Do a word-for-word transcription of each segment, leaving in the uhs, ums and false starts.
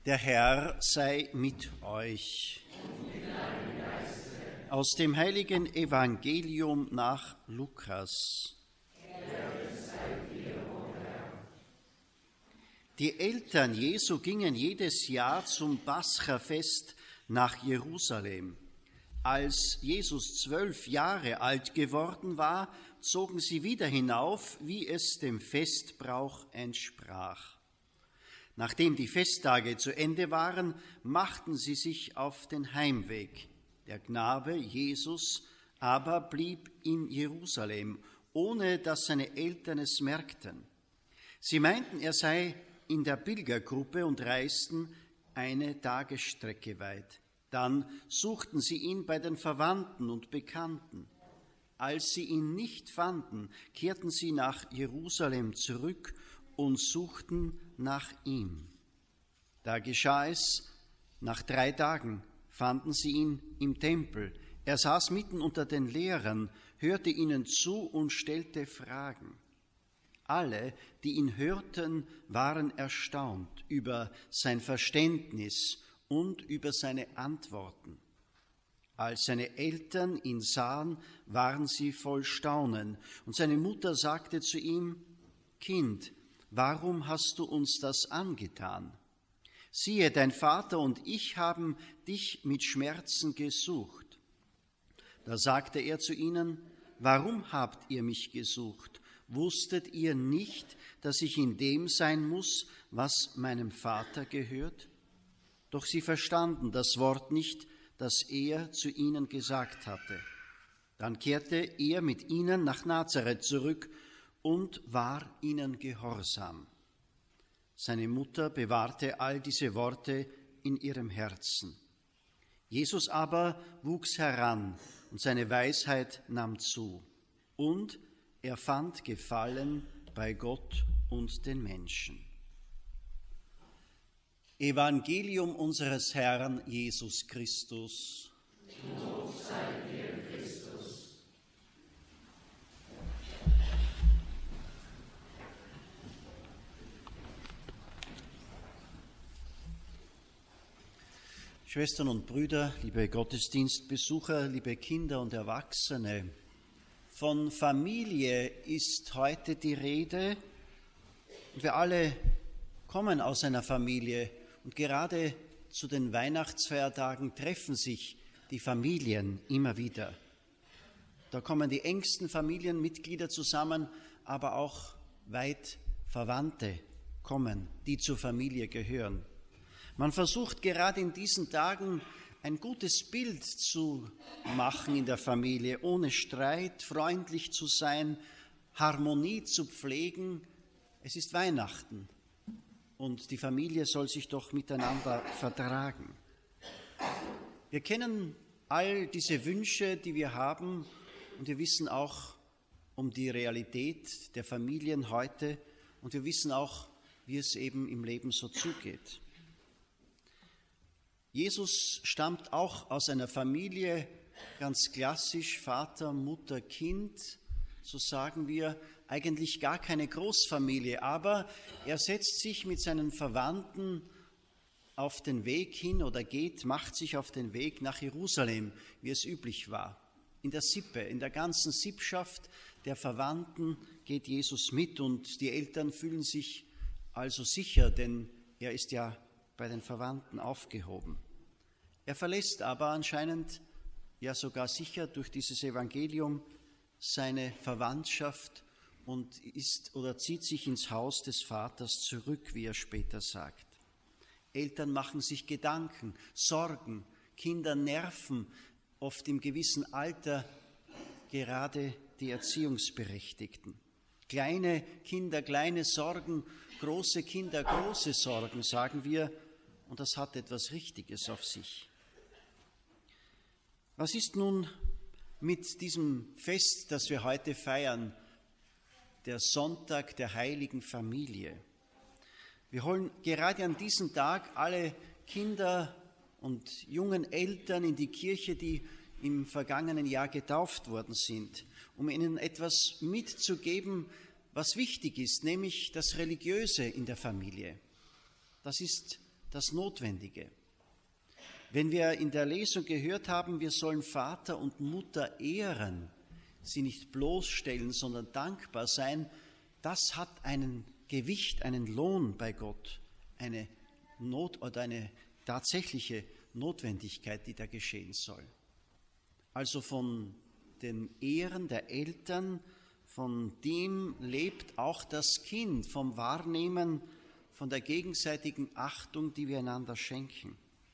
Der Herr sei mit euch. Aus dem heiligen Evangelium nach Lukas. Die Eltern Jesu gingen jedes Jahr zum Paschafest nach Jerusalem. Als Jesus zwölf Jahre alt geworden war, zogen sie wieder hinauf, wie es dem Festbrauch entsprach. Nachdem die Festtage zu Ende waren, machten sie sich auf den Heimweg. Der Knabe Jesus aber blieb in Jerusalem, ohne dass seine Eltern es merkten. Sie meinten, er sei in der Pilgergruppe und reisten eine Tagesstrecke weit. Dann suchten sie ihn bei den Verwandten und Bekannten. Als sie ihn nicht fanden, kehrten sie nach Jerusalem zurück und suchten nach ihm. Da geschah es, nach drei Tagen fanden sie ihn im Tempel. Er saß mitten unter den Lehrern, hörte ihnen zu und stellte Fragen. Alle, die ihn hörten, waren erstaunt über sein Verständnis und über seine Antworten. Als seine Eltern ihn sahen, waren sie voll Staunen. Und seine Mutter sagte zu ihm: Kind, warum hast du uns das angetan? Siehe, dein Vater und ich haben dich mit Schmerzen gesucht. Da sagte er zu ihnen: Warum habt ihr mich gesucht? Wusstet ihr nicht, dass ich in dem sein muss, was meinem Vater gehört? Doch sie verstanden das Wort nicht, das er zu ihnen gesagt hatte. Dann kehrte er mit ihnen nach Nazareth zurück und war ihnen gehorsam. Seine Mutter bewahrte all diese Worte in ihrem Herzen. Jesus aber wuchs heran und seine Weisheit nahm zu. Und er fand Gefallen bei Gott und den Menschen. Evangelium unseres Herrn Jesus Christus. Lob sei dir, Christus. Schwestern und Brüder, liebe Gottesdienstbesucher, liebe Kinder und Erwachsene, von Familie ist heute die Rede. Wir alle kommen aus einer Familie und gerade zu den Weihnachtsfeiertagen treffen sich die Familien immer wieder. Da kommen die engsten Familienmitglieder zusammen, aber auch weit Verwandte kommen, die zur Familie gehören. Man versucht gerade in diesen Tagen ein gutes Bild zu machen in der Familie, ohne Streit, freundlich zu sein, Harmonie zu pflegen. Es ist Weihnachten und die Familie soll sich doch miteinander vertragen. Wir kennen all diese Wünsche, die wir haben, und wir wissen auch um die Realität der Familien heute und wir wissen auch, wie es eben im Leben so zugeht. Jesus stammt auch aus einer Familie, ganz klassisch Vater, Mutter, Kind, so sagen wir, eigentlich gar keine Großfamilie, aber er setzt sich mit seinen Verwandten auf den Weg hin oder geht, macht sich auf den Weg nach Jerusalem, wie es üblich war. In der Sippe, in der ganzen Sippschaft der Verwandten geht Jesus mit und die Eltern fühlen sich also sicher, denn er ist ja bei den Verwandten aufgehoben. Er verlässt aber anscheinend, ja sogar sicher durch dieses Evangelium, seine Verwandtschaft und ist oder zieht sich ins Haus des Vaters zurück, wie er später sagt. Eltern machen sich Gedanken, Sorgen, Kinder nerven oft im gewissen Alter gerade die Erziehungsberechtigten. Kleine Kinder, kleine Sorgen, große Kinder, große Sorgen, sagen wir, und das hat etwas Richtiges auf sich. Was ist nun mit diesem Fest, das wir heute feiern, der Sonntag der heiligen Familie? Wir holen gerade an diesem Tag alle Kinder und jungen Eltern in die Kirche, die im vergangenen Jahr getauft worden sind, um ihnen etwas mitzugeben, was wichtig ist, nämlich das Religiöse in der Familie. Das ist das Notwendige. Wenn wir in der Lesung gehört haben, wir sollen Vater und Mutter ehren, sie nicht bloßstellen, sondern dankbar sein, das hat einen Gewicht, einen Lohn bei Gott, eine Not oder eine tatsächliche Notwendigkeit, die da geschehen soll. Also von dem Ehren der Eltern, von dem lebt auch das Kind, vom Wahrnehmen, von der gegenseitigen Achtung, die wir einander schenken.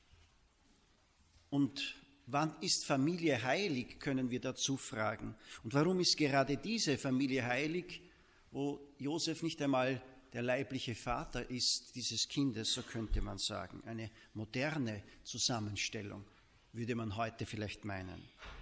Und wann ist Familie heilig, können wir dazu fragen. Und warum ist gerade diese Familie heilig, wo Josef nicht einmal der leibliche Vater ist dieses Kindes, so könnte man sagen. Eine moderne Zusammenstellung, würde man heute vielleicht meinen.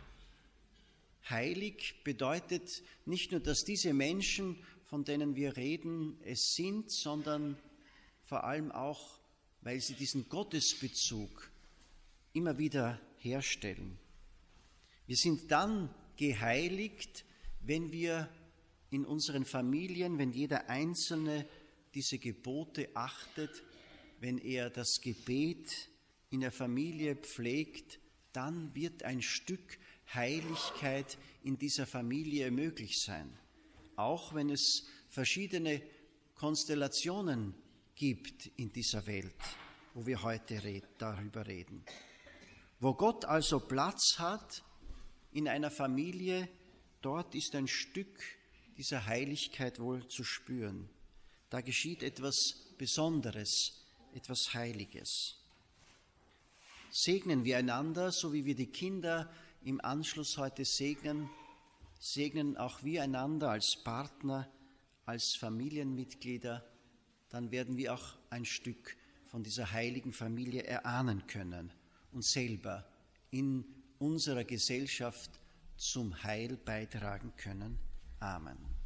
Heilig bedeutet nicht nur, dass diese Menschen, von denen wir reden, es sind, sondern vor allem auch, weil sie diesen Gottesbezug immer wieder herstellen. Wir sind dann geheiligt, wenn wir in unseren Familien, wenn jeder Einzelne diese Gebote achtet, wenn er das Gebet in der Familie pflegt, dann wird ein Stück Heiligkeit in dieser Familie möglich sein. Auch wenn es verschiedene Konstellationen gibt in dieser Welt, wo wir heute red, darüber reden. Wo Gott also Platz hat in einer Familie, dort ist ein Stück dieser Heiligkeit wohl zu spüren. Da geschieht etwas Besonderes, etwas Heiliges. Segnen wir einander, so wie wir die Kinder im Anschluss heute segnen, segnen auch wir einander als Partner, als Familienmitglieder, dann werden wir auch ein Stück von dieser heiligen Familie erahnen können und selber in unserer Gesellschaft zum Heil beitragen können. Amen.